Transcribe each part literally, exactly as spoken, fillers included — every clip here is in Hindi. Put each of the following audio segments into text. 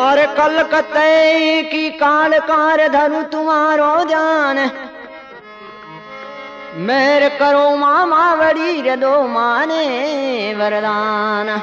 और कलकत्ते की काल कार धरू तुम्हारो ध्यान, मेर करो मामा बड़ी रे दो माने वरदान।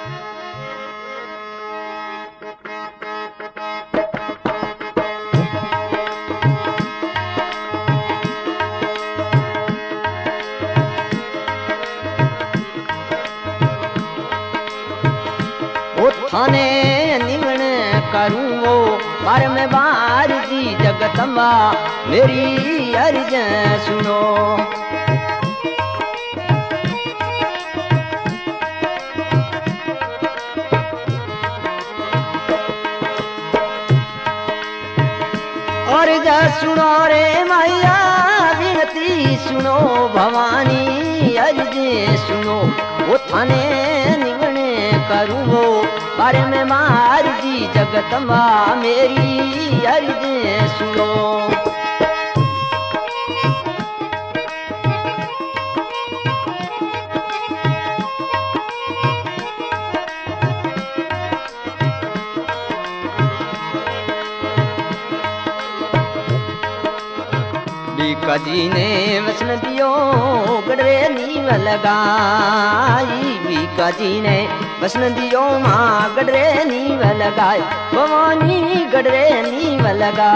थाने निमण करूं वो पर में बार जी जगदम्बा मेरी अर्ज सुनो। अर्ज सुनो रे मैया विनती सुनो भवानी अर्ज सुनो। वो थाने निमण करूं वो पर में मार जी जगदम्बा मेरी अर्ज सुनो। बीका जी ने वसन दियो गडरे नीव लगाई, बीका जी ने वसन दियो माँ गडरे नीव लगाई, भवानी गडरे नीव लगा।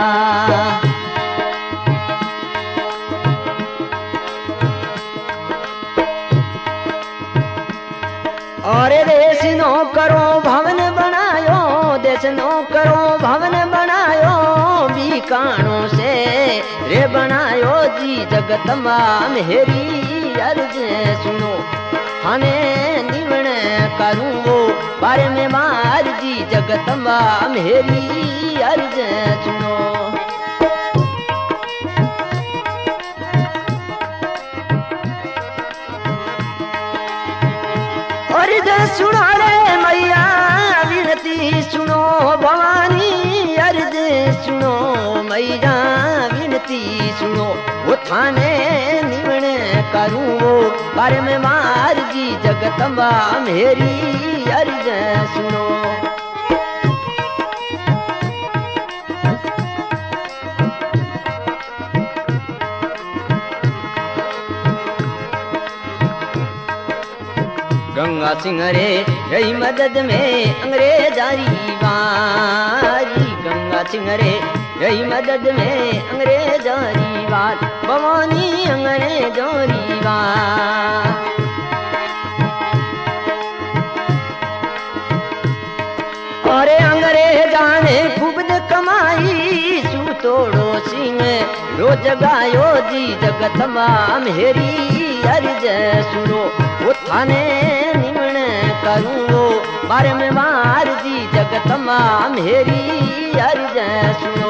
और देश नो करो भवन बनायो, देश नो करो भवन बनायो, बीकाणों से रे बनायो जी जगदम्बा मेरी अर्ज सुनो। थाने निमण करूं वो बारे में मार जी जगदम्बा मेरी अर्ज सुनो। अर्ज सुनो रे मैया विनती सुनो भवानी अर्ज सुनो मैया विनती सुनो। वो थाने निमण करूं वो पर में मार जी जगदम्बा मेरी अर्ज सुनो। गंगा सिंह रे रही मदद में अंग्रेजारी वारी, गंगा सिंह रे रही मदद में अंग्रेजारी वार, भवानी अंग्रेजारी वार। और अंग्रेजा ने खूब कमाई सू तोड़ो सिंह रोज गायो जी जगदम्बा मेरी अर्ज सुनो। वो थाने निमण करूं वो बारे में मार जी जगदम्बा मेरी अर्ज सुनो।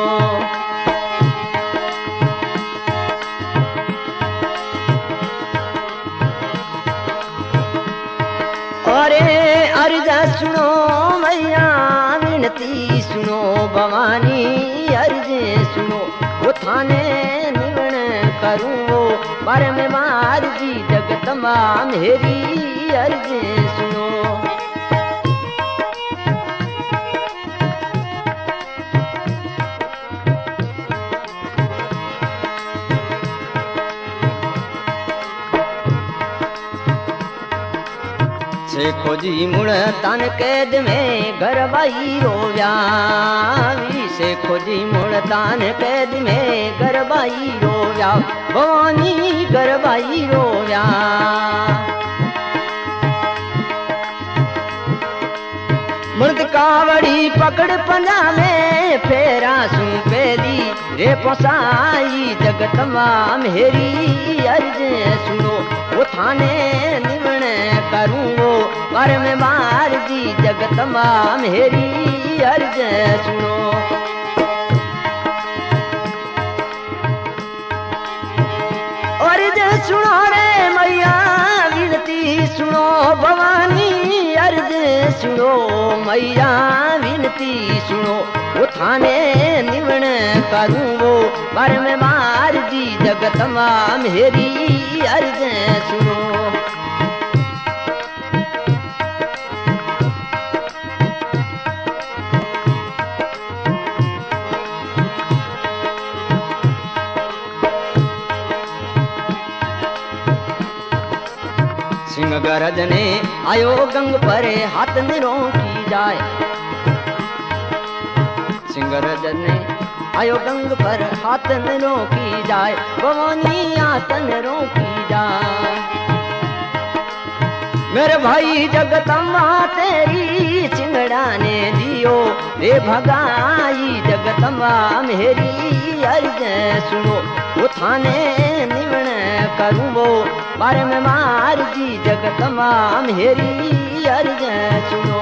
अरे अर्ज सुनो मैया विनती सुनो भवानी अर्ज सुनो। वो थाने निमण करूं वो बारे में मार जी जगदम्बा मेरी अर्ज सुनो। शेखो जी मुड़ तन कैद में गरबाई रोव्या, शेखो जी मुड़ तन कैद में गरबाई रोव्या, भवानी गरबाई रोव्या। मर्द कावड़ी पकड़ पंजा में फेरा सू पेली रे पोसाई जगदम्बा मेरी अर्ज सुनो। वो थाने निमण करूं वो पर में मार जी जगदम्बा मेरी अर्ज सुनो। अर्ज सुनो रे मैया विनती सुनो भवानी अर्ज सुनो मैया विनती सुनो। वो थाने निमण करूं वो पर में मार जी जगदम्बा मेरी अर्ज सुनो। गरज ने आयो गंग पर हाथ निरों की जाए। सिंह गरज ने आयो गंग पर हाथ निरों की जाए। भवानी आतन रो की जाए। मेरे भाई जगदम्बा तेरी सिंगड़ा ने दियो रे भगाई। जगदम्बा मेरी अर्ज सुनो वो थाने निवण करूँ वो बारे में मार जी। जगदम्बा मेरी अर्ज सुनो।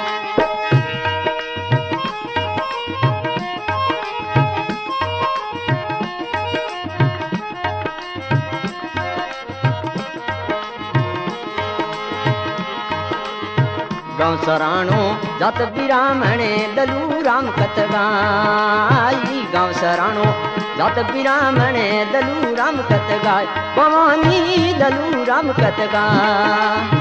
गाँव सराणो जात बिरामणे दलू राम कथ गाई। गाँव सराणो जात बिरामणे दलू राम कथ गाय। भवानी दलू राम कथ गाय।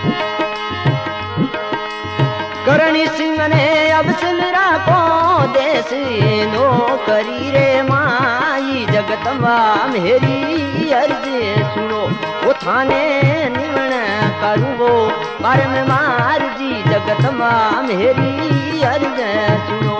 करणी सिंह ने अब सिलरा को देश नो करी रे माई। जगदम्बा मेरी अर्ज सुनो वो थाने निवण करूँ वो बार में मार जी। जगदम्बा मेरी अर्ज सुनो।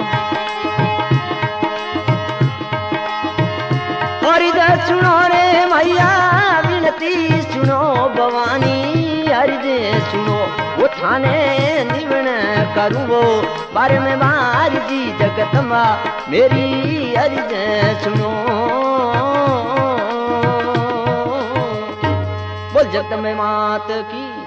अर्ज सुनो रे मैया विनती सुनो। भवानी अर्ज सुनो वो थाने निवण करूँ वो बार में मार जी। जगदम्बा मेरी अर्ज सुनो। बोल जगदम्बा मात की।